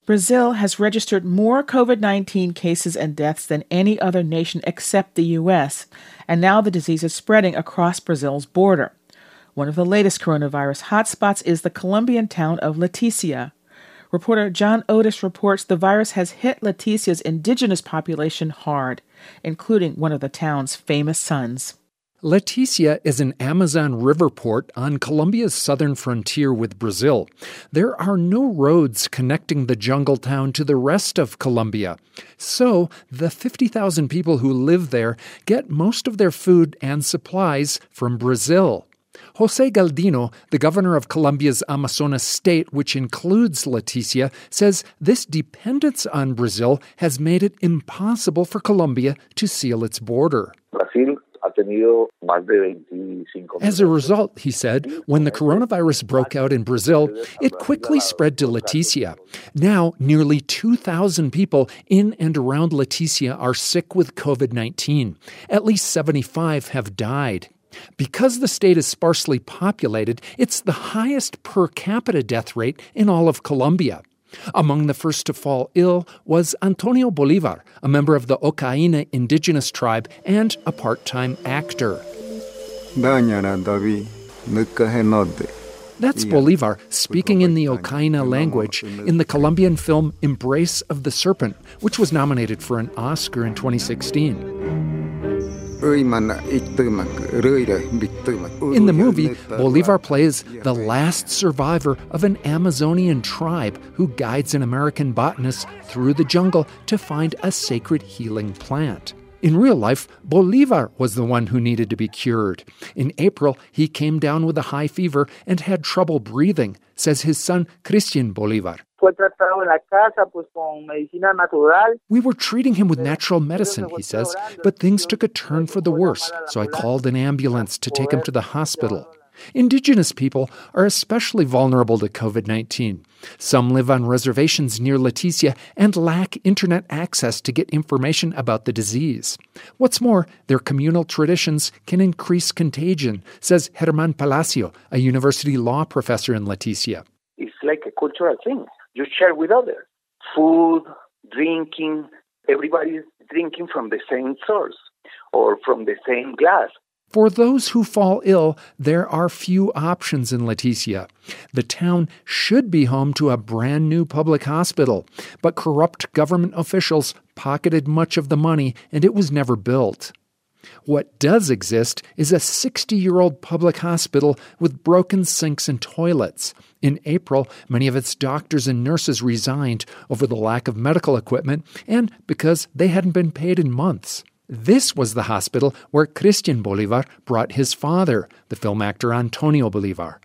Brazil has registered more COVID-19 cases and deaths than any other nation except the U.S., and now the disease is spreading across Brazil's border. One of the latest coronavirus hotspots is the Colombian town of Leticia. Reporter John Otis reports the virus has hit Leticia's indigenous population hard, including one of the town's famous sons. Leticia is an Amazon river port on Colombia's southern frontier with Brazil. There are no roads connecting the jungle town to the rest of Colombia. So, the 50,000 people who live there get most of their food and supplies from Brazil. José Galdino, the governor of Colombia's Amazonas state, which includes Leticia, says this dependence on Brazil has made it impossible for Colombia to seal its border. As a result, he said, when the coronavirus broke out in Brazil, it quickly spread to Leticia. Now, nearly 2,000 people in and around Leticia are sick with COVID-19. At least 75 have died. Because the state is sparsely populated, it's the highest per capita death rate in all of Colombia. Among the first to fall ill was Antonio Bolívar, a member of the Ocaina indigenous tribe and a part-time actor. That's Bolívar speaking in the Ocaina language in the Colombian film Embrace of the Serpent, which was nominated for an Oscar in 2016. In the movie, Bolívar plays the last survivor of an Amazonian tribe who guides an American botanist through the jungle to find a sacred healing plant. In real life, Bolívar was the one who needed to be cured. In April, he came down with a high fever and had trouble breathing, says his son Christian Bolívar. We were treating him with natural medicine, he says, but things took a turn for the worse, so I called an ambulance to take him to the hospital. Indigenous people are especially vulnerable to COVID-19. Some live on reservations near Leticia and lack internet access to get information about the disease. What's more, their communal traditions can increase contagion, says Germán Palacio, a university law professor in Leticia. It's like a cultural thing. You share with others. Food, drinking, everybody's drinking from the same source or from the same glass. For those who fall ill, there are few options in Leticia. The town should be home to a brand new public hospital, but corrupt government officials pocketed much of the money and it was never built. What does exist is a 60-year-old public hospital with broken sinks and toilets. In April, many of its doctors and nurses resigned over the lack of medical equipment and because they hadn't been paid in months. This was the hospital where Christian Bolívar brought his father, the film actor Antonio Bolívar.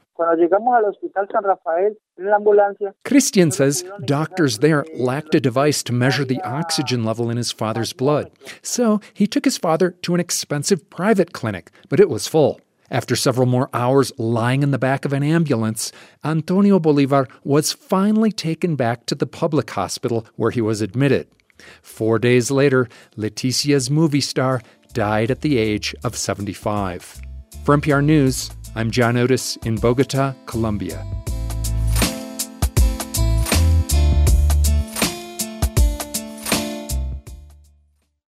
Christian says doctors there lacked a device to measure the oxygen level in his father's blood. So he took his father to an expensive private clinic, but it was full. After several more hours lying in the back of an ambulance, Antonio Bolívar was finally taken back to the public hospital where he was admitted. 4 days later, Leticia's movie star died at the age of 75. For NPR News, I'm John Otis in Bogota, Colombia.